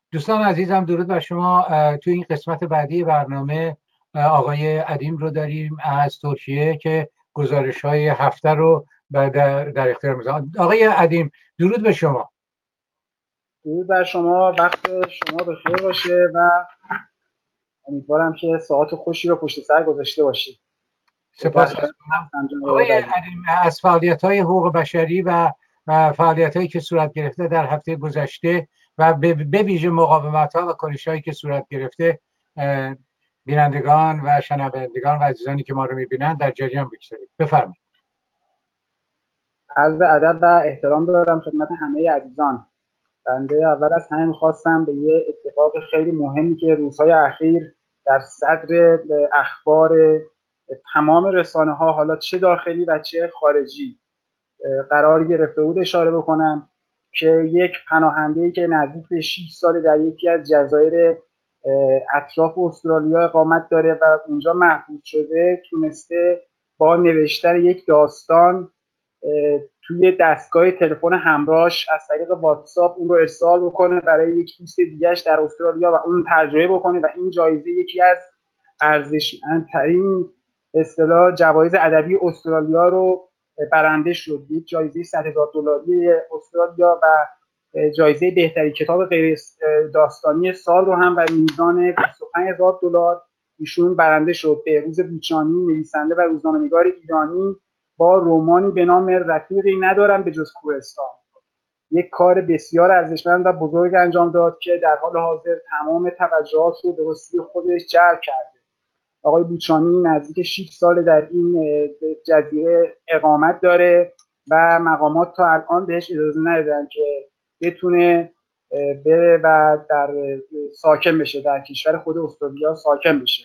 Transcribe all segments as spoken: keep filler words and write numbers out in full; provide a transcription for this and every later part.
دوستان عزیزم درود بر شما. تو این قسمت بعدی برنامه آقای عدیم رو داریم از ترکیه که گزارش های هفته رو در, در اختیار میذارم. آقای عدیم درود به شما. درود بر شما، وقت شما بخیر باشه و امیدوارم که ساعت خوشی رو پشت سر گذاشته باشید. سپاس. آقای عدیم، از فعالیت های حقوق بشری و فعالیت هایی که صورت گرفته در هفته گذشته و به ویژه مقاومت ها و کنش هایی که صورت گرفته بینندگان و شنوندگان و عزیزانی که ما رو میبینند در جریان بگذارید. بفرمایید. عرض ادب و احترام دارم خدمت همه عزیزان. بنده اول از همه میخواستم به یه اتفاق خیلی مهمی که روزهای اخیر در صدر اخبار تمام رسانه ها، حالا چه داخلی و چه خارجی، قرار گرفته بود اشاره بکنم که یک پناهنده‌ای که نزدیک به شش سال در یکی از جزایر اطراف استرالیا اقامت داره و اونجا محبوس شده، تونسته با نوشتن یک داستان توی دستگاه تلفن همراهش از طریق واتساپ اون رو ارسال بکنه برای یک دوست دیگه‌اش در استرالیا و اون ترجمه بکنه و این جایزه یکی از ارزشمندترین اصطلاح جوایز ادبی استرالیا رو برنده شد. یک جایزه صد هزار دلاری استرالیا و جایزه بهترین کتاب غیر داستانی سال رو هم و میزان بیست و پنج هزار دلار ایشون برنده شد. بهروز بوچانی، نویسنده و روزنامه‌نگار ایرانی، با رمانی به نام رفیقی ندارم به جز کوهستان، یک کار بسیار ارزشمند و بزرگ انجام داد که در حال حاضر تمام توجهات رو به سوی خودش جلب کرده. آقای بوچانی نزدیک شش سال در این جزیره اقامت داره و مقامات تا الان بهش اجازه ندادن که بتونه بره و در ساکن بشه، در کشور خود استرالیا ساکن بشه.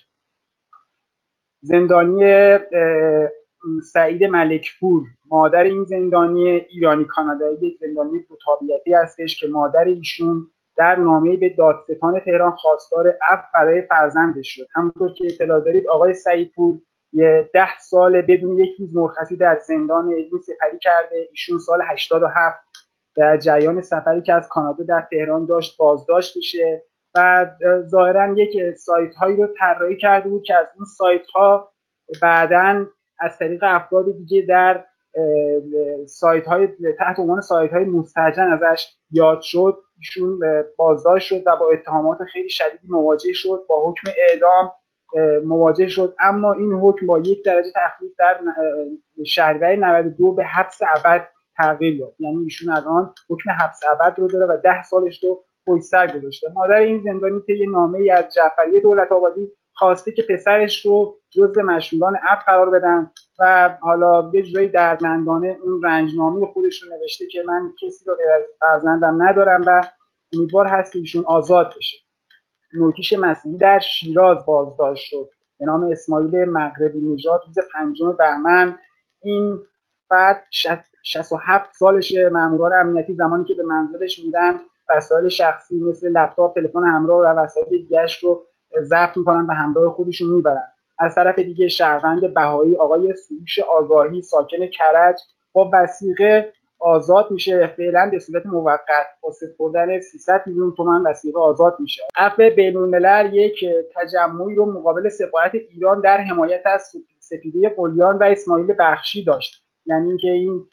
زندانی سعید ملکپور، مادر این زندانی ایرانی کانادایی، یک زندانی دوتابیتی هستش که مادر ایشون در نامه‌ای به دادستان تهران خواستار عفو برای فرزندش شد. همونطور که اطلاع دارید آقای سعیدپور یه ده سال بدون یک روز مرخصی در زندان علمی سپری کرده. ایشون سال هشتاد و هفت در جریان سفری که از کانادا در تهران داشت بازداشت میشه و ظاهرا یک سایت هایی رو طراحی کرده بود که از اون سایت ها بعداً از طریق افراد دیگه در سایت های تحت عنوان سایت های مستهجن ازش یاد شد. ایشون بازداشت شد و با اتهامات خیلی شدیدی مواجه شد، با حکم اعدام مواجه شد، اما این حکم با یک درجه تخفیف در شهریور نود و دو به حبس ابد تغییر یافت. یعنی ایشون الان حکم حبس ابد رو داره و ده سالش رو پشت سر گذاشته. مادر این زندانی طی نامه‌ای از جعفری دولت‌آبادی خواسته که پسرش رو جزو مشمولان عفو قرار بدن و حالا یه جوری دردمندانه اون رنجنامه خودش رو نوشته که من کسی رو غیر فرزندم ندارم و امیدوار هست که ایشون آزاد بشه. نوکیش مسیحی در شیراز بازداشت شد به نام اسماعیل مغربی نژاد روز پنجم بهمن. این فرد شصت و هفت سالشه. ماموران امنیتی زمانی که به منزلش میرن وسایل شخصی مثل لپتاپ، تلفن همراه و وسایل دیگه‌اش رو ضبط میکنن و همراه خودشون میبرن. از طرف دیگه شهروند بهایی آقای سروش آگاهی ساکن کرج با وثیقه آزاد میشه، فعلا به صورت موقت با سپردن سیصد میلیون تومان وثیقه آزاد میشه. عفو بین‌الملل یک تجمعی رو مقابل سفارت ایران در حمایت از سپیده قلیان و اسماعیل بخشی داشت. یعنی اینکه این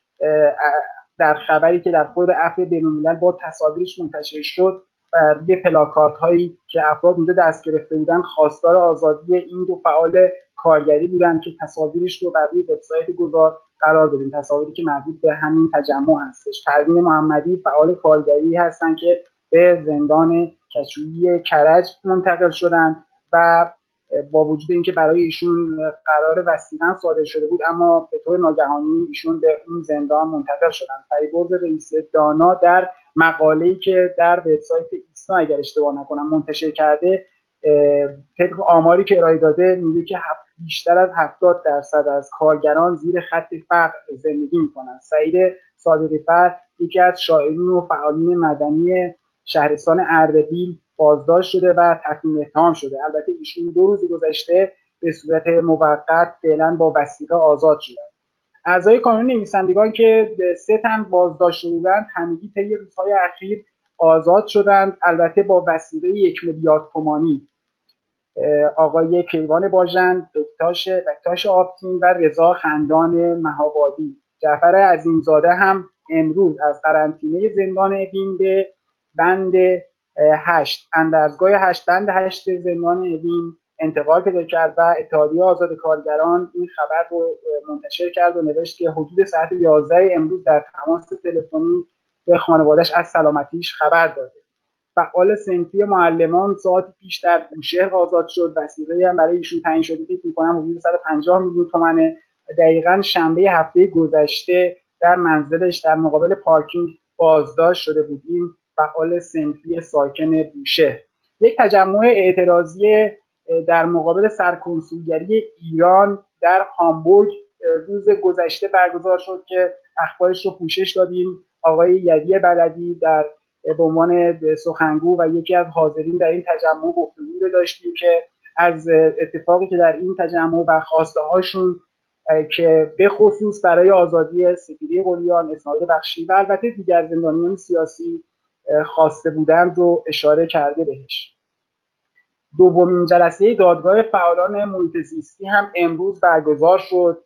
در خبری که در خود عفو بین‌الملل با تصاویرش منتشر شد یه پلاکارت هایی که افراد اونجا دست گرفته بودن خواستار آزادی این دو فعال کارگری بودن که تصاویرش رو بر روی وبسایت گذار قرار دادیم، تصاویری که مربوط به همین تجمع هستش. پروین محمدی فعال کارگری هستن که به زندان کشویی کرج منتقل شدن و با وجود اینکه برای ایشون قرار وثیقه صادر شده بود اما به طور ناگهانی ایشون به اون زندان منتقل شدن. فریبرز رئیس دانا در مقاله‌ای که در وبسایت ایسنا اگر اشتباه نکنم منتشر کرده، طبق آماری که ارائه داده میگه که بیشتر از هفتاد درصد از کارگران زیر خط فقر زندگی میکنن. سعید صادقی‌فر یکی از شاعرین و فعالین مدنی شهرستان اردبیل بازداشت شده و تحویل اتهام شده. البته ایشون دو روز گذشته به صورت موقت فعلا با وثیقه آزاد شدن. اعضای کانون نویسندگان که سه تن بازداشت شدند همگی طی روزهای اخیر آزاد شدند، البته با وسیله یک میلیارد تومانی. آقای کیوان باژن، بکتاش بکتاش آبتین و رضا خندان مهابادی. جعفر عظیمزاده هم امروز از قرنطینه زندان اوین به بند هشت اندرزگاه هشت بند هشت زندان اوین انتقال پیدا کرد و اتحادیه آزاد کارگران این خبر رو منتشر کرد و نوشت که حدود ساعت یازده امروز در تماس تلفنی به خانواده‌اش از سلامتیش خبر داده. فعال صنفی معلمان ساعتی پیش در بوشهر آزاد شد. وسیله هم برای ایشون تعیین شده که فکر کنم حدود صد و پنجاه میلیون تومانه. دقیقاً شنبه هفته گذشته در منزلش در مقابل پارکینگ بازداشت شده بود این فعال صنفی ساکن بوشهر. یک تجمع اعتراضی در مقابل سرکنسولگری ایران در هامبورگ روز گذشته برگزار شد که اخبارش رو پوشش دادیم. آقای یدی بلدی در به عنوان سخنگو و یکی از حاضرین در این تجمع گفتگو رو داشتیم که از اتفاقی که در این تجمع و خواسته هاشون که به خصوص برای آزادی سپیده قلیان، اسماعیل بخشی و البته دیگر زندانیان سیاسی خواسته بودند رو اشاره کرده بهش. دومین جلسه دادگاه فعالان محیط زیستی هم امروز برگزار شد.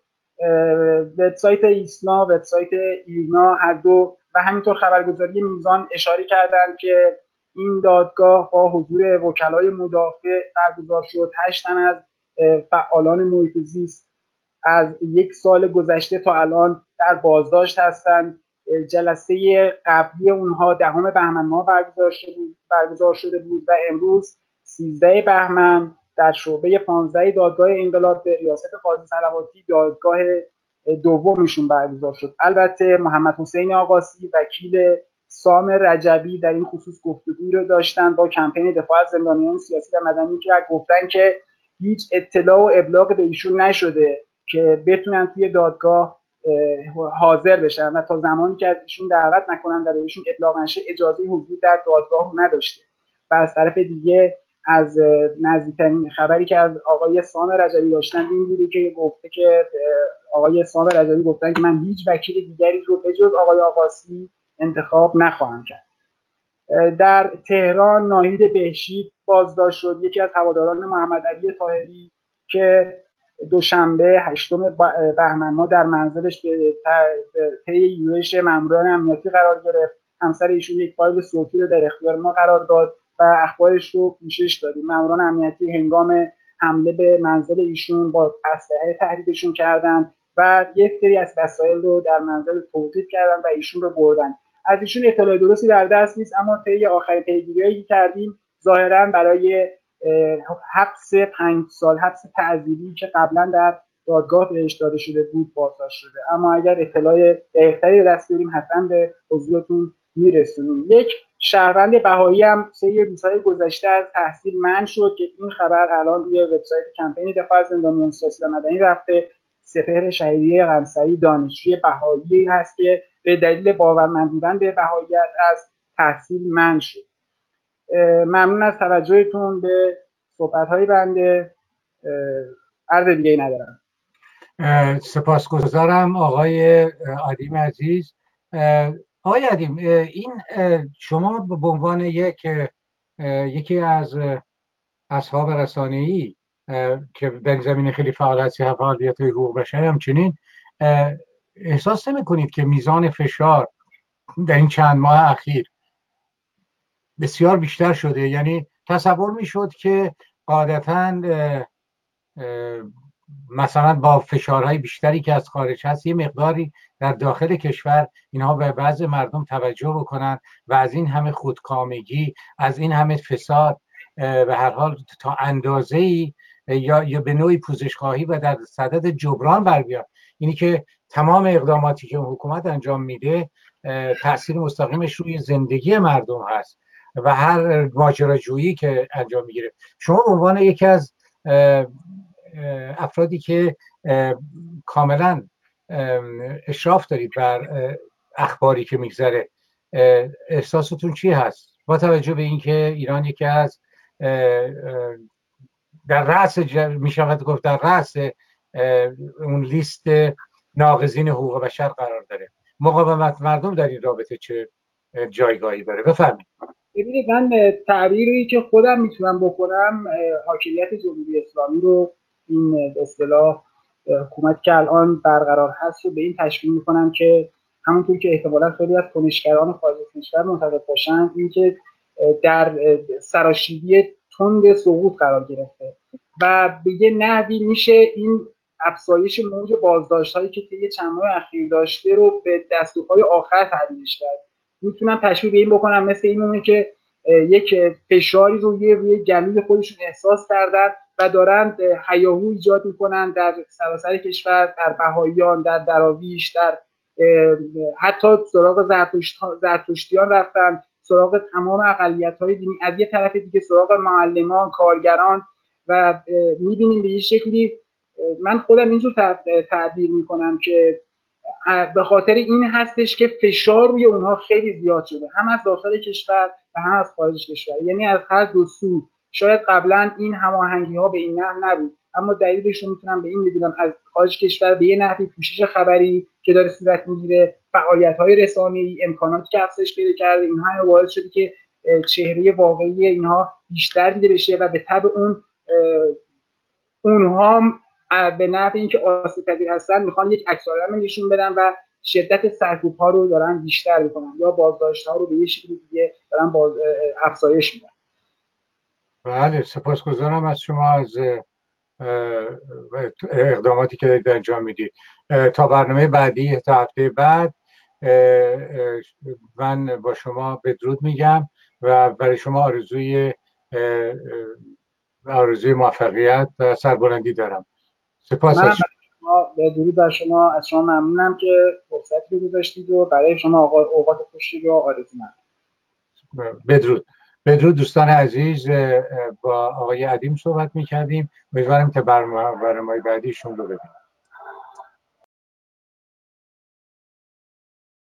وبسایت ایسنا، وبسایت ایرنا هر دو و همینطور خبرگزاری میزان اشاره کردند که این دادگاه با حضور وکلای مدافع برگزار شد. هشت تن از فعالان محیط زیست از یک سال گذشته تا الان در بازداشت هستند. جلسه قبلی اونها دهم بهمن ماه برگزار شده بود برگزار شده بود و امروز سیزده بهمن در شعبه پانزده دادگاه انقلاب به ریاست قاضی صلواتی دادگاه دومشون برگزار شد. البته محمد حسین آقاسی وکیل سام رجبی در این خصوص گفتگویی رو داشتن با کمپین دفاع از زندانیان سیاسی و مدنی که گفتن که هیچ اطلاع و ابلاغ به ایشون نشده که بتونن توی دادگاه حاضر بشن و تا زمانی که از ایشون دعوت نکنن در ایشون ابلاغ نشه اجازه حضور در دادگاه نداشته. و از طرف دیگه از نزدیکترین خبری که از آقای سام رجبی داشتن این بوده که گفته که آقای سام رجبی گفتن که من هیچ وکیل دیگری رو به جز آقای آقاسی انتخاب نخواهم کرد. در تهران ناهید بهشید بازداشت شد، یکی از هواداران محمد علی طاهری که دوشنبه هشتم بهمن ماه در منزلش به طی یورش ماموران امنیتی قرار گرفت. همسر ایشون یک فایل صوتی رو در اختیار ما قرار داد و اخبارش رو پوشش دادیم. ماموران امنیتی هنگام حمله به منزل ایشون با اسلحه تهدیدشون کردند و یک سری از وسایل رو در منزل توقیف کردن و ایشون رو بردن. از ایشون اطلاع درستی در دست نیست، اما طی آخرین پیگیری‌هایی که کردیم ظاهراً برای حبس پنج سال حبس تعزیری که قبلا در دادگاه بهش داده شده بود بازداشت شده. اما اگر اطلاع دقیق‌تری دست بیاریم حتما به حضورتون میرسونیم. یک شهروند بهایی هم سه روزهای گذشته از تحصیل منع شد که این خبر الان روی وبسایت کمپین دفاع از زندانیان سیاسی و مدنی رفته. سپهر شهیدی قمصری دانشجوی بهایی هست که به دلیل باورمند بودن به بهاییت از تحصیل منع شد. ممنون از توجهتون به صحبت‌های بنده. عرض دیگه‌ای ندارم. سپاسگزارم آقای عدیم عزیز. آقای عدیم، این شما به عنوان یک یکی از اصحاب رسانه‌ای که در زمینه خیلی فعال هستی، فعالیت‌های حقوق بشر، همچنین احساس نمی‌کنید که میزان فشار در این چند ماه اخیر بسیار بیشتر شده؟ یعنی تصور میشد که قاعدتاً مثلا با فشارهای بیشتری که از خارج هست یه مقداری در داخل کشور اینها به بعض مردم توجه بکنن و از این همه خودکامگی، از این همه فساد به هر حال تا اندازه‌ای یا یا به نوعی پوزش‌خواهی و در صدد جبران بر بیاد. اینی که تمام اقداماتی که حکومت انجام میده تأثیر مستقیمش روی زندگی مردم هست و هر ماجراجویی که انجام میگیره. شما به عنوان یکی از افرادی که کاملا اشراف دارید بر اخباری که میگذره، احساستون چی هست با توجه به اینکه ایران یکی از در رأس میشود گفت در رأس اون لیست ناقضین حقوق بشر قرار داره؟ مقاومت مردم در این رابطه چه جایگاهی داره. بفرمایید. ببینید، من تعبیری که خودم میتونم بکنم حاکمیت جمهوری اسلامی رو، این به اصطلاح حکومت که الان برقرار هست رو به این تشبیه میکنم که همونطور که احتمالاً خیلی از کنشگران خارج از کشور معتقد باشن، این که در سراشیبی تند سقوط قرار گرفته و به یه نحوی میشه این افزایش موج بازداشت‌هایی که طی چند ماه اخیر داشته رو به دست و پای آخر تعبیرش کرد. میتونم تشبیه به این بکنم مثل اینونه که یک فشاری رو روی گلوی خودشون احساس کردن و دارن هیاهو ایجاد میکنن در سراسر کشور، در بهاییان، در دراویش، در حتی سراغ زرتشتیان رفتن، سراغ تمام اقلیت‌های دینی، از یه طرف دیگه سراغ معلمان، کارگران، و میبینیم به یه شکلی، من خودم اینجور تعبیر میکنم که به خاطر این هستش که فشار روی اونها خیلی زیاد شده، هم از داخل کشور و هم از خارج کشور، یعنی از هر دو سو. شاید قبلا این هماهنگی ها به این نحو نبود، اما دلیلش رو میتونم به این بگم از خارج کشور به یه نحوی پوشش خبری که داره صورت میگیره، فعالیت‌های رسانه‌ای، امکاناتی که افزایش پیدا کرده، اینها باعث شده که چهره واقعی اینها بیشتر دیده بشه و به تبع اون اونها به نحوی اینکه آسیب‌پذیر هستن میخوان یک عکس‌العمل نشون بدن و شدت سرکوب‌ها رو دارن بیشتر میکنن یا بازداشت‌ها رو به یه شکلی دیگه دارن باز افزایش میدن. بله، سپاسگزارم از شما از اقداماتی که دارید انجام میدید. تا برنامه بعدی، تا هفته بعد، من با شما بدرود میگم و برای شما آرزوی آرزوی موفقیت و سربلندی دارم. سپاس. منم به درود بر شما، از شما ممنونم که فرصتی رو گذاشتید و برای شما اوقات خوشی رو آرزو می‌کنم. بدرود. بدرود دوستان عزیز، با آقای عدیم صحبت می‌کردیم. امیدوارم که برنامه بعدیشون رو ببینیم.